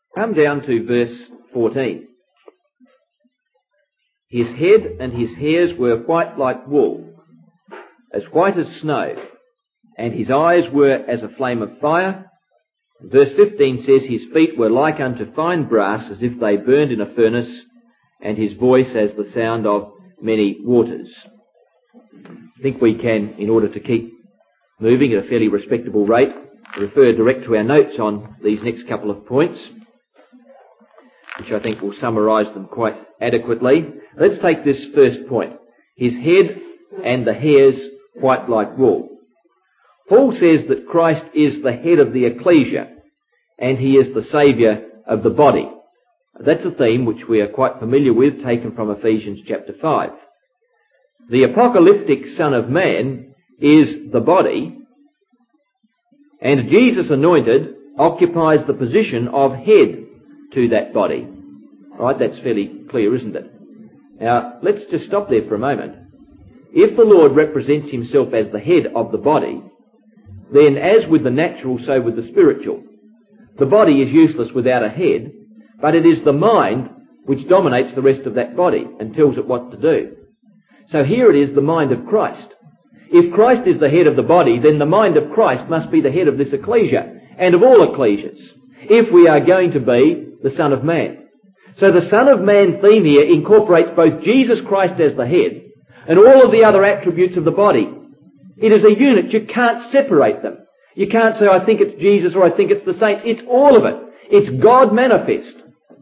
Come down to verse 14. His head and his hairs were white like wool, as white as snow, and his eyes were as a flame of fire. Verse 15 says, his feet were like unto fine brass, as if they burned in a furnace, and his voice as the sound of many waters. I think we can, in order to keep moving at a fairly respectable rate, refer direct to our notes on these next couple of points, which I think will summarise them quite adequately. Let's take this first point. His head and the hairs white like wool. Paul says that Christ is the head of the ecclesia, and he is the saviour of the body. That's a theme which we are quite familiar with, taken from Ephesians chapter 5. The apocalyptic Son of Man is the body, and Jesus anointed occupies the position of head to that body. Right, that's fairly clear, isn't it? Now, let's just stop there for a moment. If the Lord represents himself as the head of the body, then as with the natural, so with the spiritual. The body is useless without a head, but it is the mind which dominates the rest of that body and tells it what to do. So here it is the mind of Christ. If Christ is the head of the body, then the mind of Christ must be the head of this ecclesia, and of all ecclesias, if we are going to be the Son of Man. So the Son of Man theme here incorporates both Jesus Christ as the head and all of the other attributes of the body. It is a unit. You can't separate them. You can't say, I think it's Jesus or I think it's the saints. It's all of it. It's God manifest.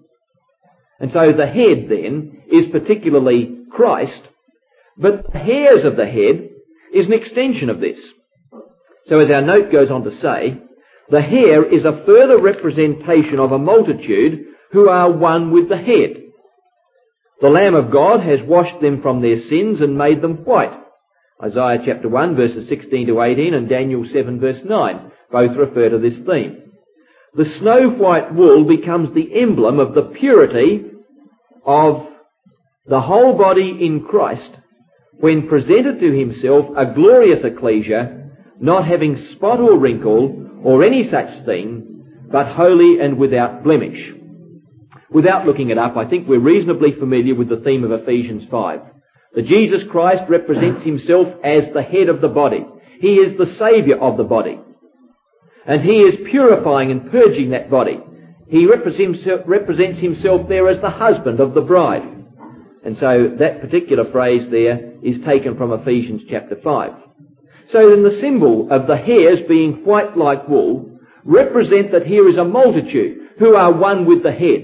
And so the head then is particularly Christ, but the hairs of the head is an extension of this. So as our note goes on to say, the hair is a further representation of a multitude who are one with the head. The Lamb of God has washed them from their sins and made them white. Isaiah chapter 1 verses 16 to 18 and Daniel 7 verse 9 both refer to this theme. The snow white wool becomes the emblem of the purity of the whole body in Christ when presented to himself a glorious ecclesia, not having spot or wrinkle or any such thing, but holy and without blemish. Without looking it up, I think we're reasonably familiar with the theme of Ephesians 5. That Jesus Christ represents himself as the head of the body. He is the saviour of the body. And he is purifying and purging that body. He represents himself there as the husband of the bride. And so that particular phrase there is taken from Ephesians chapter 5. So then the symbol of the hairs being white like wool represent that here is a multitude who are one with the head.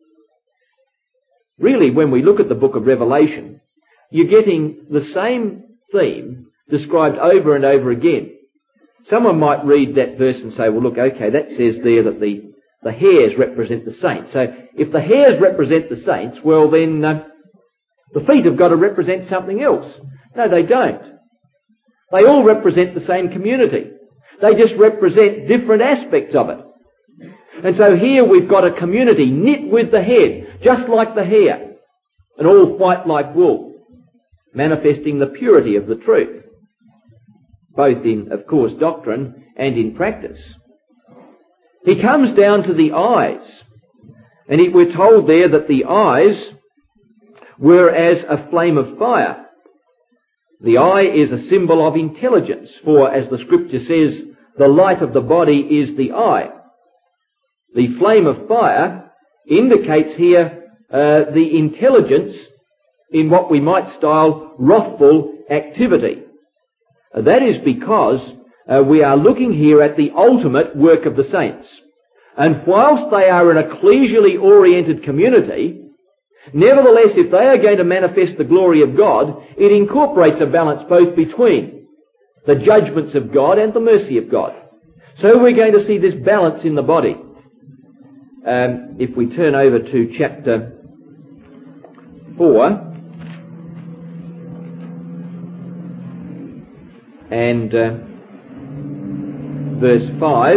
Really, when we look at the book of Revelation, you're getting the same theme described over and over again. Someone might read that verse and say, well, look, okay, that says there that the hairs represent the saints. So if the hairs represent the saints, well then the feet have got to represent something else. No, they don't. They all represent the same community. They just represent different aspects of it. And so here we've got a community knit with the head, just like the hair, and all white like wool, manifesting the purity of the truth, both in, of course, doctrine and in practice. He comes down to the eyes, and we're told there that the eyes were as a flame of fire. The eye is a symbol of intelligence, for as the scripture says, the light of the body is the eye. The flame of fire indicates here the intelligence in what we might style wrathful activity. That is because we are looking here at the ultimate work of the saints. And whilst they are an ecclesially oriented community, nevertheless, if they are going to manifest the glory of God, it incorporates a balance both between the judgments of God and the mercy of God. So we're going to see this balance in the body. If we turn over to chapter 4 and verse 5,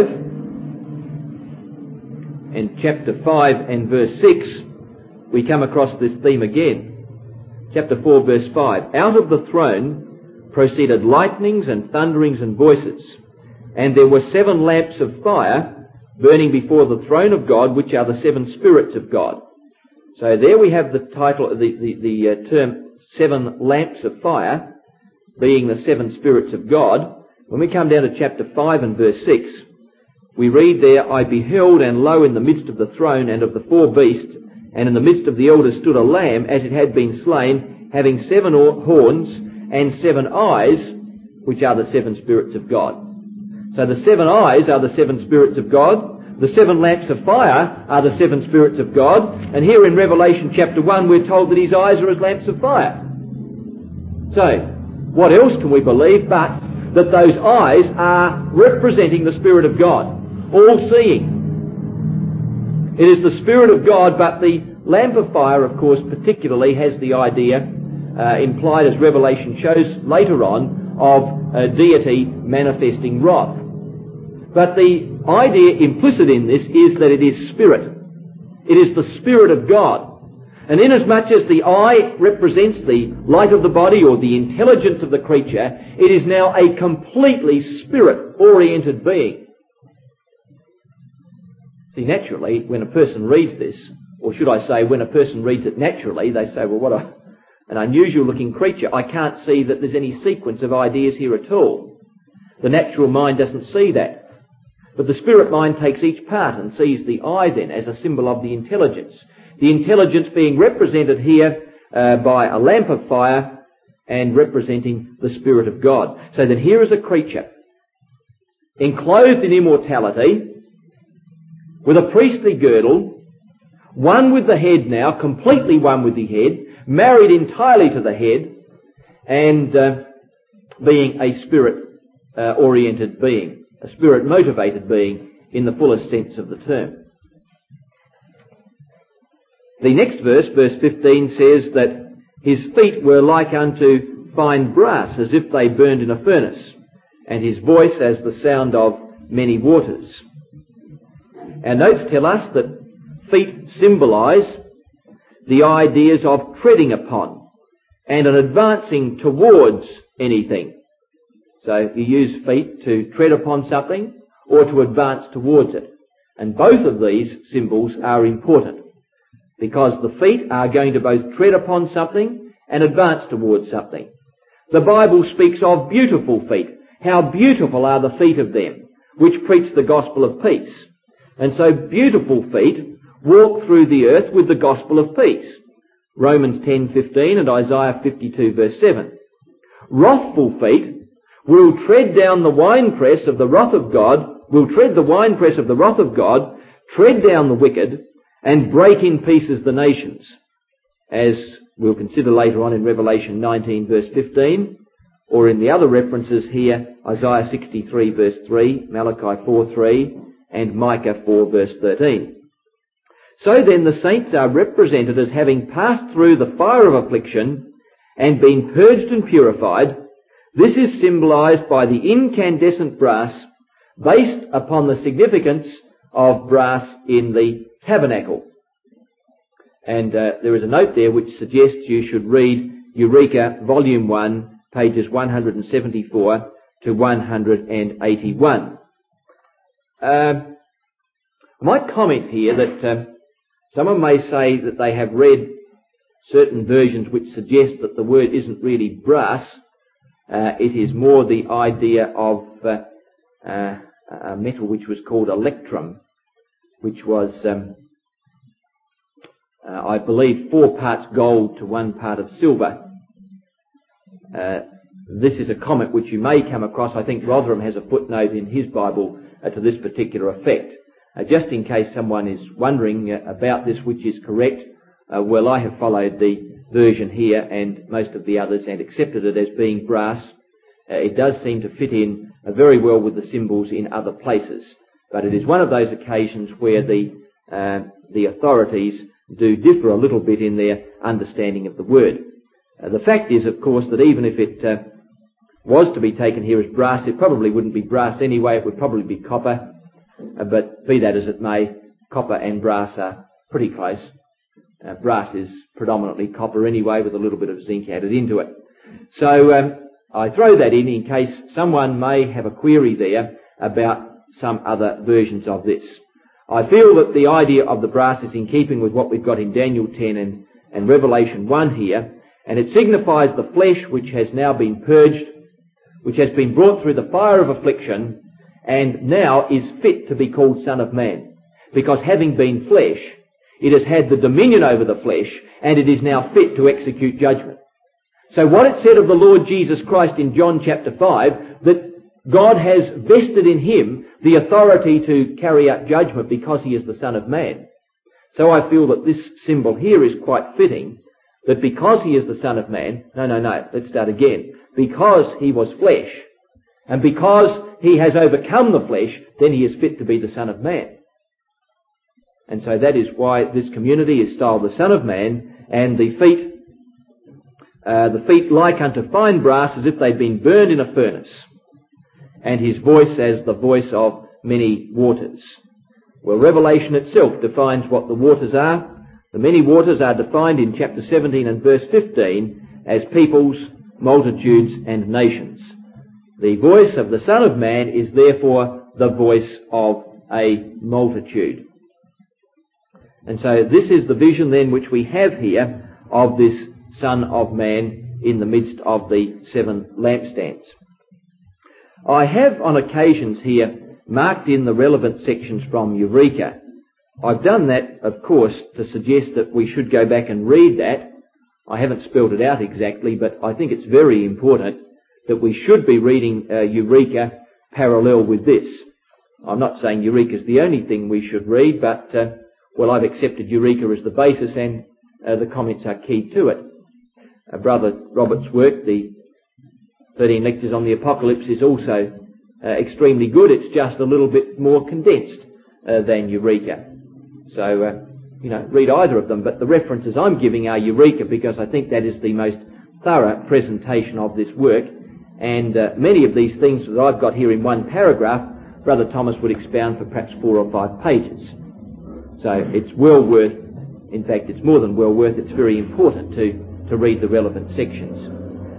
and chapter 5 and verse 6, we come across this theme again. Chapter 4 verse 5. Out of the throne proceeded lightnings and thunderings and voices, and there were 7 lamps of fire burning before the throne of God, which are the seven spirits of God. So there we have the title, the term 7 lamps of fire, being the seven spirits of God. When we come down to chapter 5 and verse 6, we read there, I beheld, and lo, in the midst of the throne and of the 4 beasts, and in the midst of the elders stood a lamb, as it had been slain, having 7 horns and 7 eyes, which are the 7 spirits of God. So the 7 eyes are the 7 spirits of God. The 7 lamps of fire are the 7 spirits of God. And here in Revelation chapter 1, we're told that his eyes are as lamps of fire. So, what else can we believe but that those eyes are representing the Spirit of God, all-seeing. It is the Spirit of God, but the lamp of fire, of course, particularly has the idea, implied as Revelation shows later on, of a deity manifesting wrath. But the idea implicit in this is that it is spirit. It is the Spirit of God. And inasmuch as the eye represents the light of the body or the intelligence of the creature, it is now a completely spirit-oriented being. See, naturally, when a person reads this, or should I say, when a person reads it naturally, they say, well, what an unusual-looking creature. I can't see that there's any sequence of ideas here at all. The natural mind doesn't see that. But the spirit mind takes each part and sees the eye then as a symbol of the intelligence. The intelligence being represented here by a lamp of fire and representing the Spirit of God. So that here is a creature enclosed in immortality with a priestly girdle, one with the head now, completely one with the head, married entirely to the head, and being a spirit-oriented being. A spirit-motivated being in the fullest sense of the term. The next verse, verse 15, says that his feet were like unto fine brass, as if they burned in a furnace, and his voice as the sound of many waters. Our notes tell us that feet symbolise the ideas of treading upon and an advancing towards anything. So you use feet to tread upon something or to advance towards it. And both of these symbols are important because the feet are going to both tread upon something and advance towards something. The Bible speaks of beautiful feet. How beautiful are the feet of them which preach the gospel of peace. And so beautiful feet walk through the earth with the gospel of peace. Romans 10:15 and Isaiah 52 verse 7. Wrathful feet will tread down the winepress of the wrath of God, tread down the wicked, and break in pieces the nations. As we'll consider later on in Revelation 19 verse 15, or in the other references here, Isaiah 63 verse 3, Malachi 4:3, and Micah 4 verse 13. So then the saints are represented as having passed through the fire of affliction and been purged and purified. This is symbolized by the incandescent brass based upon the significance of brass in the tabernacle. And there is a note there which suggests you should read Eureka Volume 1, pages 174 to 181. I might comment here that someone may say that they have read certain versions which suggest that the word isn't really brass. It is more the idea of a metal which was called electrum, which was, I believe, 4 parts gold to 1 part of silver. This is a comment which you may come across. I think Rotherham has a footnote in his Bible to this particular effect. Just in case someone is wondering about this, which is correct, well, I have followed the version here and most of the others and accepted it as being brass. It does seem to fit in very well with the symbols in other places, but it is one of those occasions where the authorities do differ a little bit in their understanding of the word. The fact is, of course, that even if it was to be taken here as brass, it probably wouldn't be brass anyway. It would probably be copper, but be that as it may, copper and brass are pretty close. Brass is predominantly copper anyway, with a little bit of zinc added into it. So I throw that in case someone may have a query there about some other versions of this. I feel that the idea of the brass is in keeping with what we've got in Daniel 10 and Revelation 1 here, and it signifies the flesh which has now been purged, which has been brought through the fire of affliction, and now is fit to be called Son of Man. Because having been flesh, it has had the dominion over the flesh, and it is now fit to execute judgment. So what it said of the Lord Jesus Christ in John chapter 5, that God has vested in him the authority to carry out judgment because he is the Son of Man. So I feel that this symbol here is quite fitting, that because he is the Son of Man, let's start again. Because he was flesh, and because he has overcome the flesh, then he is fit to be the Son of Man. And so that is why this community is styled the Son of Man, and the feet like unto fine brass, as if they'd been burned in a furnace, and his voice as the voice of many waters. Well, Revelation itself defines what the waters are. The many waters are defined in chapter 17 and verse 15 as peoples, multitudes, and nations. The voice of the Son of Man is therefore the voice of a multitude. And so this is the vision then which we have here of this Son of Man in the midst of the 7 lampstands. I have on occasions here marked in the relevant sections from Eureka. I've done that, of course, to suggest that we should go back and read that. I haven't spelled it out exactly, but I think it's very important that we should be reading Eureka parallel with this. I'm not saying Eureka is the only thing we should read, but, I've accepted Eureka as the basis, and the comments are key to it. Brother Robert's work, the 13 lectures on the Apocalypse, is also extremely good. It's just a little bit more condensed than Eureka. So, read either of them, but the references I'm giving are Eureka because I think that is the most thorough presentation of this work, and many of these things that I've got here in one paragraph, Brother Thomas would expound for perhaps 4 or 5 pages. So it's well worth, in fact it's more than well worth, it's very important to read the relevant sections.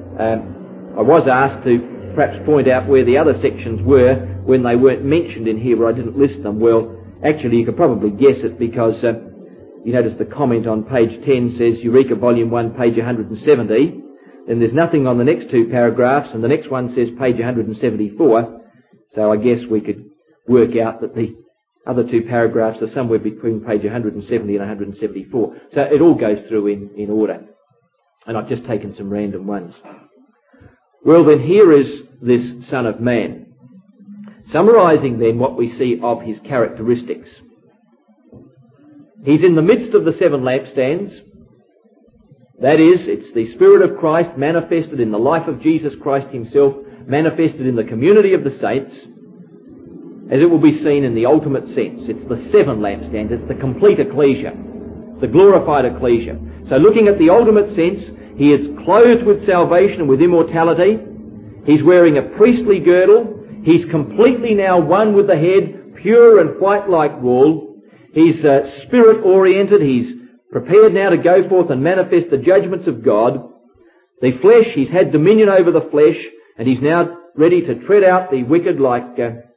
I was asked to perhaps point out where the other sections were when they weren't mentioned in here, where I didn't list them. Well, actually you could probably guess it because you notice the comment on page 10 says Eureka Volume 1, page 170. Then there's nothing on the next 2 paragraphs, and the next one says page 174. So I guess we could work out that the other 2 paragraphs are somewhere between page 170 and 174. So it all goes through in order. And I've just taken some random ones. Well, then here is this Son of Man. Summarising then what we see of his characteristics. He's in the midst of the 7 lampstands. That is, it's the Spirit of Christ manifested in the life of Jesus Christ himself, manifested in the community of the saints, as it will be seen in the ultimate sense. It's the 7 lampstands. It's the complete ecclesia, the glorified ecclesia. So looking at the ultimate sense, he is clothed with salvation and with immortality. He's wearing a priestly girdle. He's completely now one with the head, pure and white like wool. He's spirit-oriented. He's prepared now to go forth and manifest the judgments of God. The flesh, he's had dominion over the flesh, and he's now ready to tread out the wicked like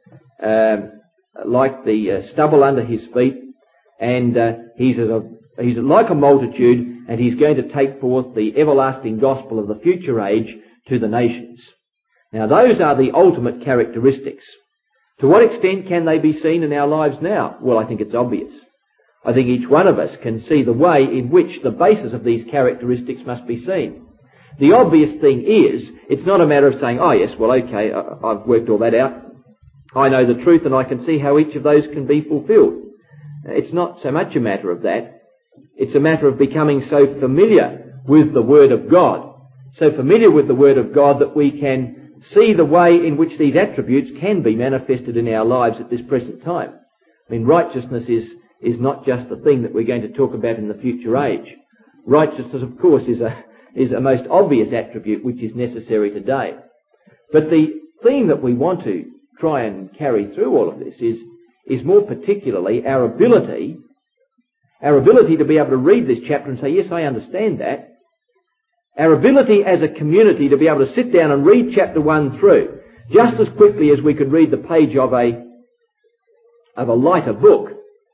the stubble under his feet. And he's like a multitude, and he's going to take forth the everlasting gospel of the future age to the nations. Now those are the ultimate characteristics. To what extent can they be seen in our lives now? Well, I think it's obvious. I think each one of us can see the way in which the basis of these characteristics must be seen. The obvious thing is, it's not a matter of saying, oh yes, well okay, I've worked all that out. I know the truth and I can see how each of those can be fulfilled. It's not so much a matter of that. It's a matter of becoming so familiar with the Word of God, so familiar with the Word of God that we can see the way in which these attributes can be manifested in our lives at this present time. I mean, righteousness is not just the thing that we're going to talk about in the future age. Righteousness, of course, is a most obvious attribute which is necessary today. But the theme that we want to try and carry through all of this is more particularly our ability to be able to read this chapter and say, yes, I understand that. Our ability as a community to be able to sit down and read chapter 1 through just as quickly as we could read the page of a lighter book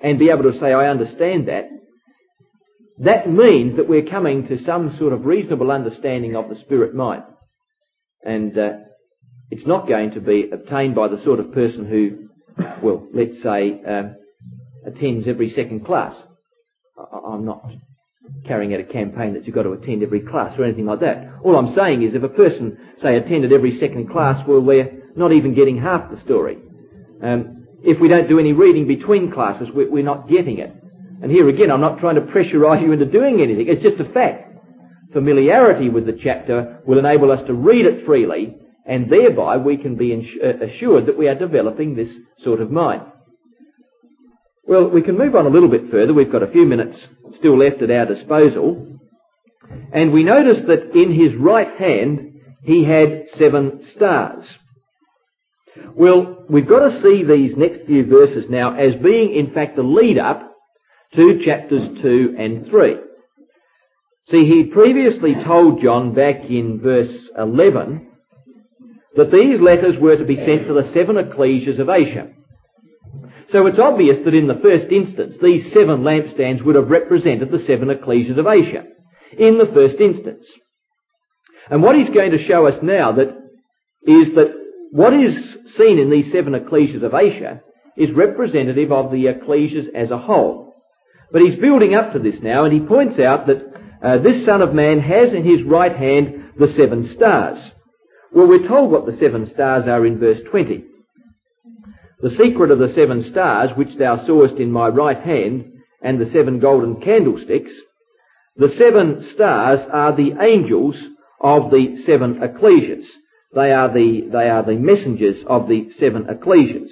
and be able to say, I understand that, that means that we're coming to some sort of reasonable understanding of the spirit mind. And it's not going to be obtained by the sort of person who, well, let's say, attends every second class. I'm not carrying out a campaign that you've got to attend every class or anything like that. All I'm saying is if a person, say, attended every second class, well, they're not even getting half the story. If we don't do any reading between classes, we're not getting it. And here again, I'm not trying to pressurise you into doing anything. It's just a fact. Familiarity with the chapter will enable us to read it freely, and thereby we can be assured that we are developing this sort of mind. Well, we can move on a little bit further. We've got a few minutes still left at our disposal. And we notice that in his right hand he had 7 stars. Well, we've got to see these next few verses now as being, in fact, the lead-up to chapters 2 and 3. See, he previously told John back in verse 11 that these letters were to be sent to the 7 ecclesias of Asia. So it's obvious that in the first instance, these 7 lampstands would have represented the 7 ecclesias of Asia in the first instance. And what he's going to show us now is that what is seen in these 7 ecclesias of Asia is representative of the ecclesias as a whole. But he's building up to this now, and he points out that this Son of Man has in his right hand the 7 stars. Well, we're told what the 7 stars are in verse 20. The secret of the 7 stars, which thou sawest in my right hand, and the 7 golden candlesticks, the 7 stars are the angels of the 7 ecclesias. They are the messengers of the 7 ecclesias.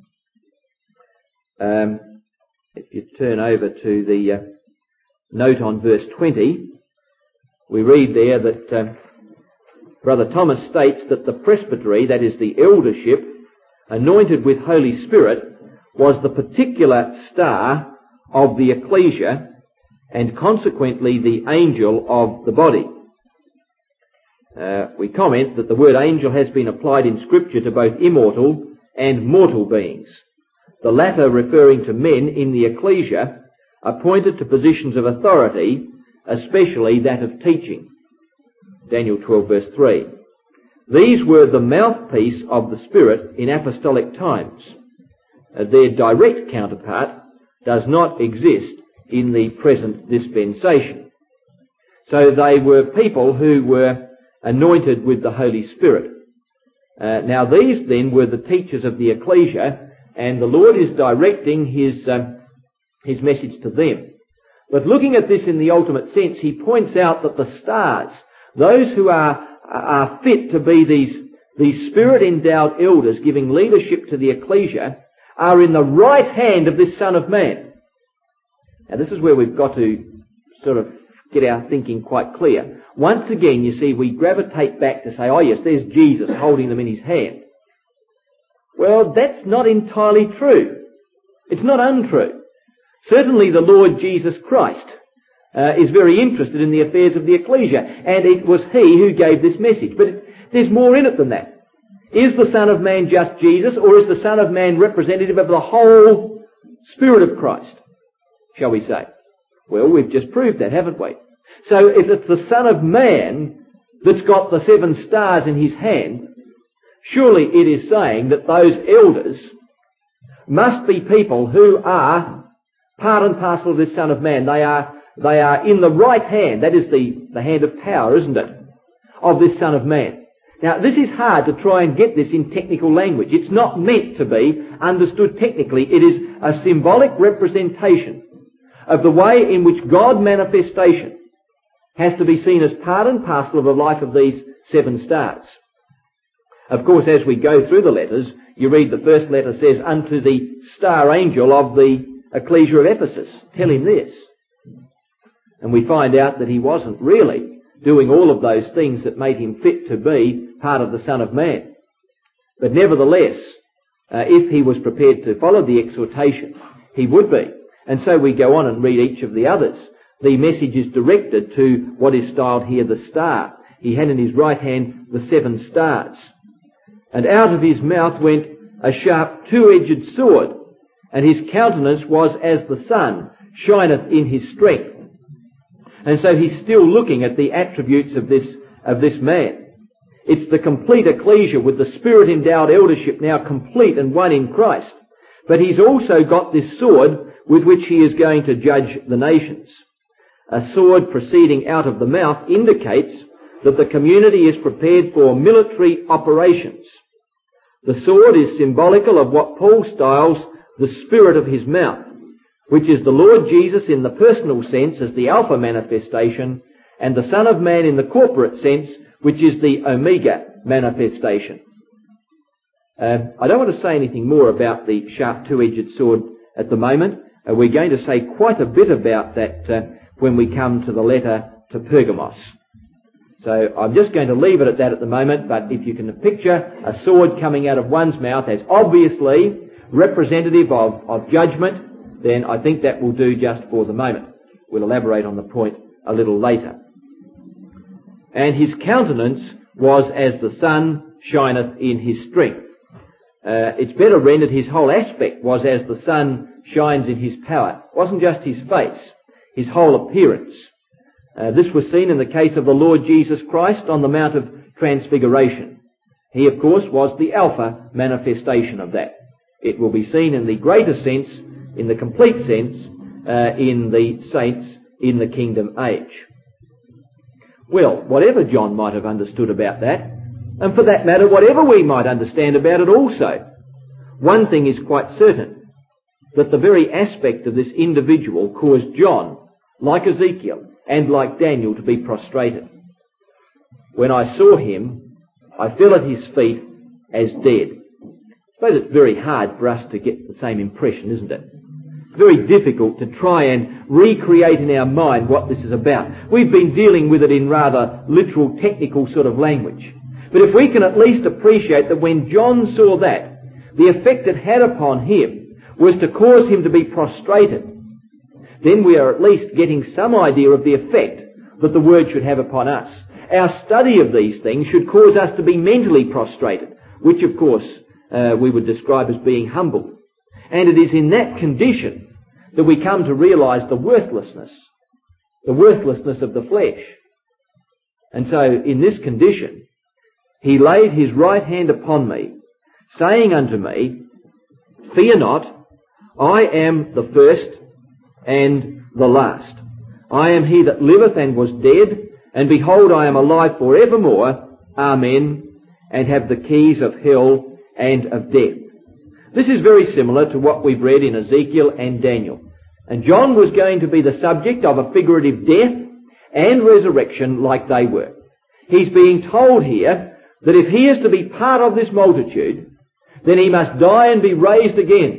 If you turn over to the note on verse 20, we read there that Brother Thomas states that the presbytery, that is the eldership, anointed with Holy Spirit, was the particular star of the ecclesia and consequently the angel of the body. We comment that the word angel has been applied in Scripture to both immortal and mortal beings, the latter referring to men in the ecclesia appointed to positions of authority, especially that of teaching. Daniel 12 verse 3. These were the mouthpiece of the Spirit in apostolic times. Their direct counterpart does not exist in the present dispensation. So they were people who were anointed with the Holy Spirit. Now these then were the teachers of the ecclesia, and the Lord is directing his message to them. But looking at this in the ultimate sense, he points out that the stars, those who are fit to be these spirit-endowed elders giving leadership to the ecclesia, are in the right hand of this Son of Man. Now this is where we've got to sort of get our thinking quite clear. Once again, you see, we gravitate back to say, oh yes, there's Jesus holding them in his hand. Well, that's not entirely true. It's not untrue. Certainly the Lord Jesus Christ is very interested in the affairs of the ecclesia, and it was he who gave this message. But there's more in it than that. Is the Son of Man just Jesus, or is the Son of Man representative of the whole Spirit of Christ, shall we say? Well, we've just proved that, haven't we? So if it's the Son of Man that's got the 7 stars in his hand, surely it is saying that those elders must be people who are part and parcel of this Son of Man. They are in the right hand, that is the hand of power, isn't it, of this Son of Man. Now, this is hard to try and get this in technical language. It's not meant to be understood technically. It is a symbolic representation of the way in which God manifestation has to be seen as part and parcel of the life of these 7 stars. Of course, as we go through the letters, you read the first letter says, unto the star angel of the ecclesia of Ephesus, tell him this. And we find out that he wasn't really doing all of those things that made him fit to be part of the Son of Man. But nevertheless, if he was prepared to follow the exhortation, he would be. And so we go on and read each of the others. The message is directed to what is styled here the star. He had in his right hand the 7 stars. And out of his mouth went a sharp 2-edged sword, and his countenance was as the sun shineth in his strength. And so he's still looking at the attributes of this man. It's the complete ecclesia with the Spirit-endowed eldership now complete and one in Christ. But he's also got this sword with which he is going to judge the nations. A sword proceeding out of the mouth indicates that the community is prepared for military operations. The sword is symbolical of what Paul styles the spirit of his mouth, which is the Lord Jesus in the personal sense as the Alpha manifestation, and the Son of Man in the corporate sense, which is the Omega manifestation. I don't want to say anything more about the sharp two-edged sword at the moment. We're going to say quite a bit about that when we come to the letter to Pergamos. So I'm just going to leave it at that at the moment, but if you can picture a sword coming out of one's mouth as obviously representative of judgment, then I think that will do just for the moment. We'll elaborate on the point a little later. And his countenance was as the sun shineth in his strength. It's better rendered, his whole aspect was as the sun shines in his power. It wasn't just his face, his whole appearance. This was seen in the case of the Lord Jesus Christ on the Mount of Transfiguration. He, of course, was the Alpha manifestation of that. It will be seen in the greater sense, in the complete sense, in the saints in the kingdom age. Well, whatever John might have understood about that, and for that matter, whatever we might understand about it also, one thing is quite certain, that the very aspect of this individual caused John, like Ezekiel and like Daniel, to be prostrated. When I saw him, I fell at his feet as dead. I suppose it's very hard for us to get the same impression, isn't it? It's very difficult to try and recreate in our mind what this is about. We've been dealing with it in rather literal, technical sort of language. But if we can at least appreciate that when John saw that, the effect it had upon him was to cause him to be prostrated, then we are at least getting some idea of the effect that the word should have upon us. Our study of these things should cause us to be mentally prostrated, which of course we would describe as being humbled. And it is in that condition that we come to realise the worthlessness of the flesh. And so in this condition, he laid his right hand upon me, saying unto me, Fear not, I am the first and the last. I am he that liveth and was dead, and behold, I am alive for evermore. Amen. And have the keys of hell and of death. This is very similar to what we've read in Ezekiel and Daniel. And John was going to be the subject of a figurative death and resurrection like they were. He's being told here that if he is to be part of this multitude, then he must die and be raised again.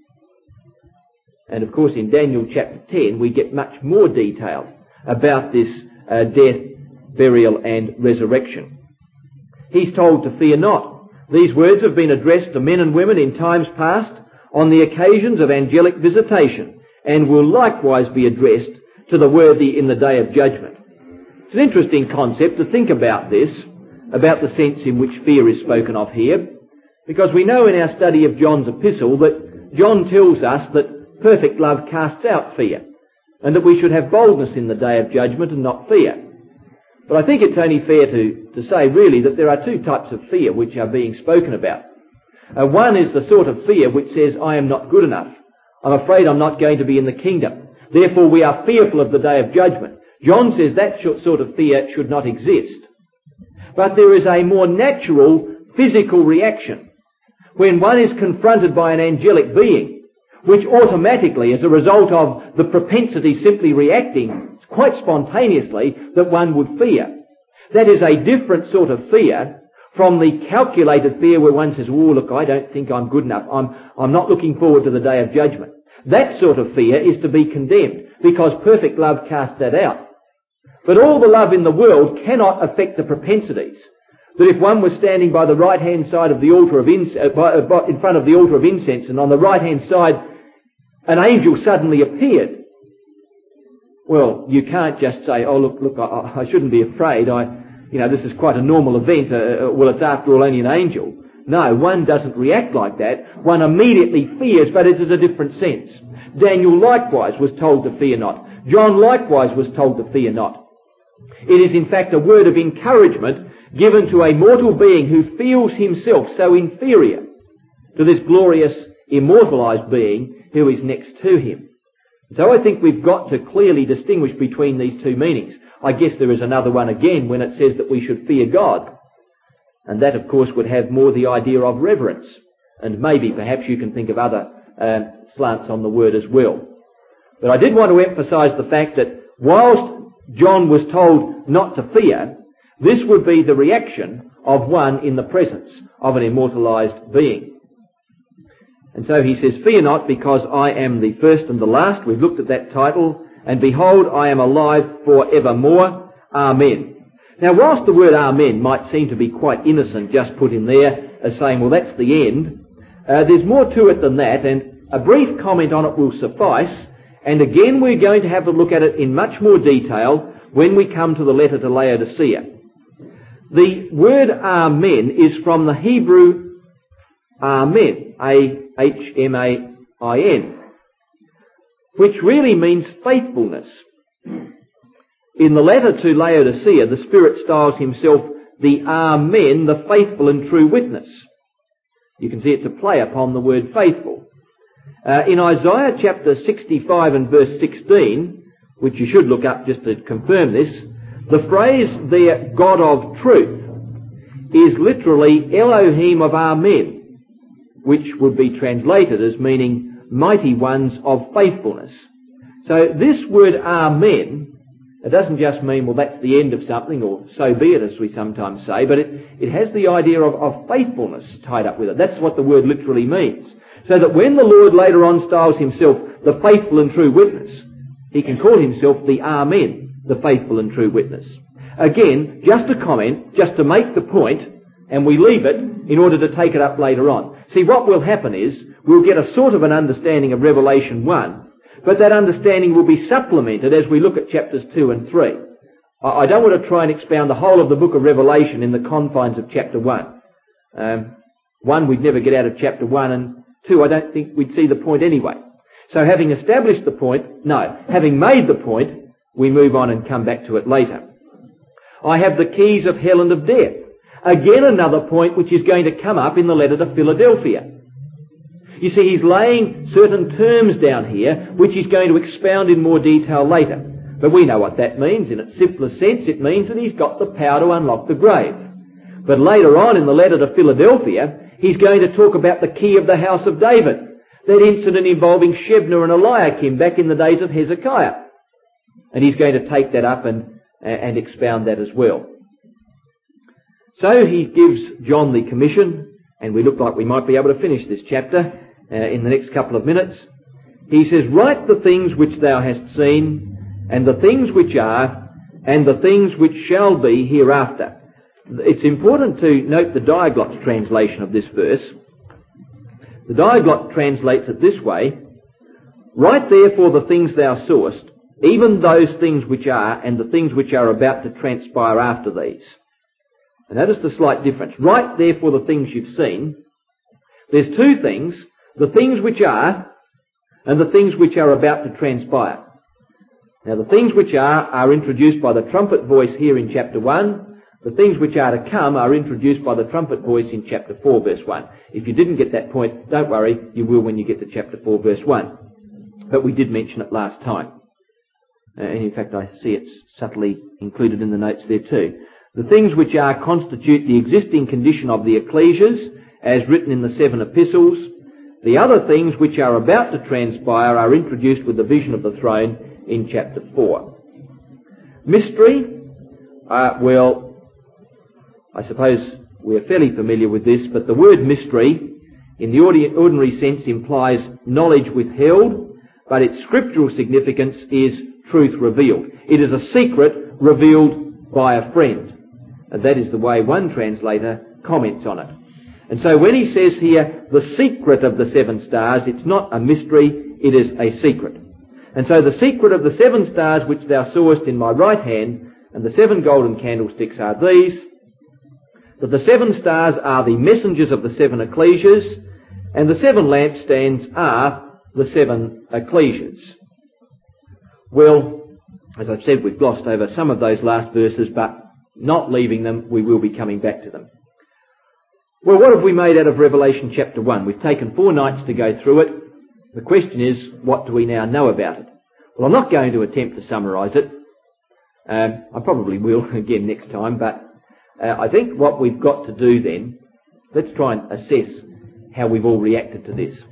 And of course in Daniel chapter 10 we get much more detail about this death, burial and resurrection. He's told to fear not. These words have been addressed to men and women in times past on the occasions of angelic visitation, and will likewise be addressed to the worthy in the day of judgment. It's an interesting concept to think about this, about the sense in which fear is spoken of here, because we know in our study of John's epistle that John tells us that perfect love casts out fear, and that we should have boldness in the day of judgment and not fear. But I think it's only fair to say really that there are two types of fear which are being spoken about. One is the sort of fear which says, I am not good enough. I'm afraid I'm not going to be in the kingdom. Therefore we are fearful of the day of judgment. John says that sort of fear should not exist. But there is a more natural physical reaction when one is confronted by an angelic being, which automatically, as a result of the propensity simply reacting quite spontaneously, that one would fear. That is a different sort of fear from the calculated fear where one says, oh, look, I don't think I'm good enough. I'm not looking forward to the day of judgment. That sort of fear is to be condemned, because perfect love casts that out. But all the love in the world cannot affect the propensities. That if one was standing by the right-hand side of the altar of in front of the altar of incense, and on the right-hand side an angel suddenly appeared, well, you can't just say, oh, look, I shouldn't be afraid. This is quite a normal event. Well, it's after all only an angel. No, one doesn't react like that. One immediately fears, but it is a different sense. Daniel likewise was told to fear not. John likewise was told to fear not. It is in fact a word of encouragement given to a mortal being who feels himself so inferior to this glorious, immortalized being who is next to him. So I think we've got to clearly distinguish between these two meanings. I guess there is another one again when it says that we should fear God. And that, of course, would have more the idea of reverence. And maybe, perhaps, you can think of other slants on the word as well. But I did want to emphasise the fact that whilst John was told not to fear, this would be the reaction of one in the presence of an immortalised being. And so he says, fear not, because I am the first and the last. We've looked at that title. And behold, I am alive for evermore. Amen. Now, whilst the word amen might seem to be quite innocent, just put in there as saying, well, that's the end, there's more to it than that, and a brief comment on it will suffice. And again, we're going to have a look at it in much more detail when we come to the letter to Laodicea. The word amen is from the Hebrew amen, A-H-M-A-I-N, which really means faithfulness. In the letter to Laodicea, the Spirit styles himself the Amen, the faithful and true witness. You can see it's a play upon the word faithful. In Isaiah chapter 65 and verse 16, which you should look up just to confirm this, the phrase there, God of truth, is literally Elohim of Amen, which would be translated as meaning mighty ones of faithfulness. So this word Amen, it doesn't just mean, well, that's the end of something, or so be it, as we sometimes say, but it has the idea of faithfulness tied up with it. That's what the word literally means. So that when the Lord later on styles himself the faithful and true witness, he can call himself the Amen, the faithful and true witness. Again, just a comment, just to make the point, and we leave it in order to take it up later on. See, what will happen is, we'll get a sort of an understanding of Revelation 1, but that understanding will be supplemented as we look at chapters 2 and 3. I don't want to try and expound the whole of the book of Revelation in the confines of chapter 1. 1, we'd never get out of chapter 1, and 2, I don't think we'd see the point anyway. So having established the point, having made the point, we move on and come back to it later. I have the keys of hell and of death. Again, another point which is going to come up in the letter to Philadelphia. You see, he's laying certain terms down here, which he's going to expound in more detail later. But we know what that means. In its simplest sense, it means that he's got the power to unlock the grave. But later on in the letter to Philadelphia, he's going to talk about the key of the house of David, that incident involving Shebna and Eliakim back in the days of Hezekiah. And he's going to take that up and expound that as well. So he gives John the commission, and we look like we might be able to finish this chapter in the next couple of minutes. He says, write the things which thou hast seen, and the things which are, and the things which shall be hereafter. It's important to note the Diaglot's translation of this verse. The Diaglot translates it this way, write therefore the things thou sawest, even those things which are, and the things which are about to transpire after these. And notice the slight difference. Write therefore the things you've seen. There's two things, the things which are, and the things which are about to transpire. Now the things which are introduced by the trumpet voice here in chapter 1. The things which are to come are introduced by the trumpet voice in chapter 4 verse 1. If you didn't get that point, don't worry, you will when you get to chapter 4 verse 1. But we did mention it last time. And in fact I see it's subtly included in the notes there too. The things which are constitute the existing condition of the ecclesias, as written in the 7 epistles. The other things which are about to transpire are introduced with the vision of the throne in chapter 4. Mystery, well, I suppose we're fairly familiar with this, but the word mystery, in the ordinary sense, implies knowledge withheld, but its scriptural significance is truth revealed. It is a secret revealed by a friend. And that is the way one translator comments on it. And so when he says here, the secret of the 7 stars, it's not a mystery, it is a secret. And so the secret of the 7 stars which thou sawest in my right hand, and the 7 golden candlesticks are these. that the 7 stars are the messengers of the 7 ecclesias, and the 7 lampstands are the 7 ecclesias. Well, as I've said, we've glossed over some of those last verses, but not leaving them, we will be coming back to them. Well, what have we made out of Revelation chapter 1? We've taken 4 nights to go through it. The question is, what do we now know about it? Well, I'm not going to attempt to summarise it. I probably will again next time, but I think what we've got to do then, let's try and assess how we've all reacted to this.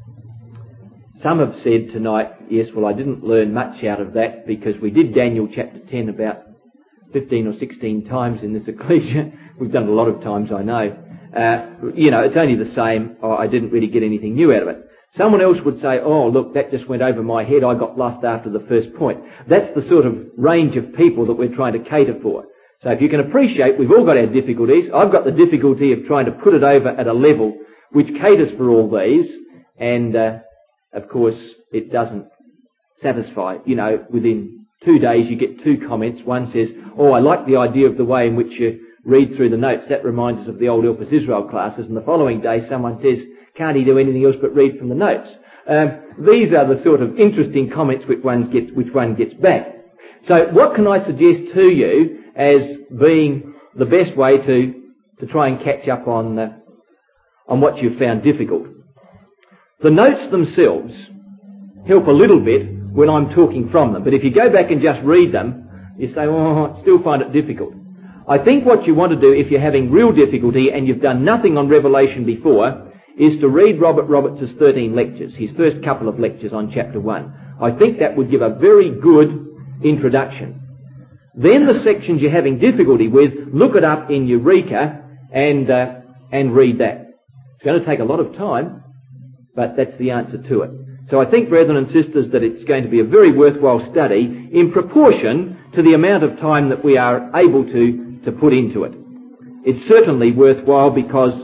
Some have said tonight, yes, well, I didn't learn much out of that because we did Daniel chapter 10 about 15 or 16 times in this ecclesia. We've done it a lot of times, I know. It's only the same. I didn't really get anything new out of it. Someone else would say, oh, look, that just went over my head. I got lost after the first point. That's the sort of range of people that we're trying to cater for. So if you can appreciate, we've all got our difficulties. I've got the difficulty of trying to put it over at a level which caters for all these, and of course it doesn't satisfy. Within 2 days you get 2 comments. One says, oh, I like the idea of the way in which you read through the notes. That reminds us of the old Elpis Israel classes. And the following day someone says, can't he do anything else but read from the notes? These are the sort of interesting comments which one gets back. So what can I suggest to you as being the best way to try and catch up on what you've found difficult? The notes themselves help a little bit when I'm talking from them, but if you go back and just read them, you say, oh, I still find it difficult. I think what you want to do if you're having real difficulty and you've done nothing on Revelation before is to read Robert Roberts' 13 lectures, his first couple of lectures on chapter 1. I think that would give a very good introduction. Then the sections you're having difficulty with, look it up in Eureka and read that. It's going to take a lot of time, but that's the answer to it. So I think, brethren and sisters, that it's going to be a very worthwhile study in proportion to the amount of time that we are able to put into it. It's certainly worthwhile because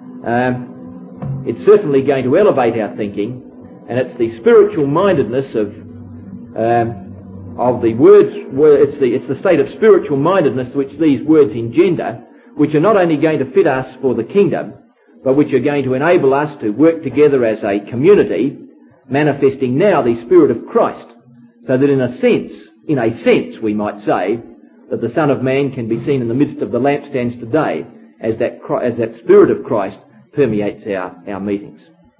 it's certainly going to elevate our thinking, and it's the spiritual mindedness of the words. It's the state of spiritual mindedness which these words engender, which are not only going to fit us for the kingdom, but which are going to enable us to work together as a community, manifesting now the Spirit of Christ, so that in a sense, we might say that the Son of Man can be seen in the midst of the lampstands today, as that Spirit of Christ permeates our meetings.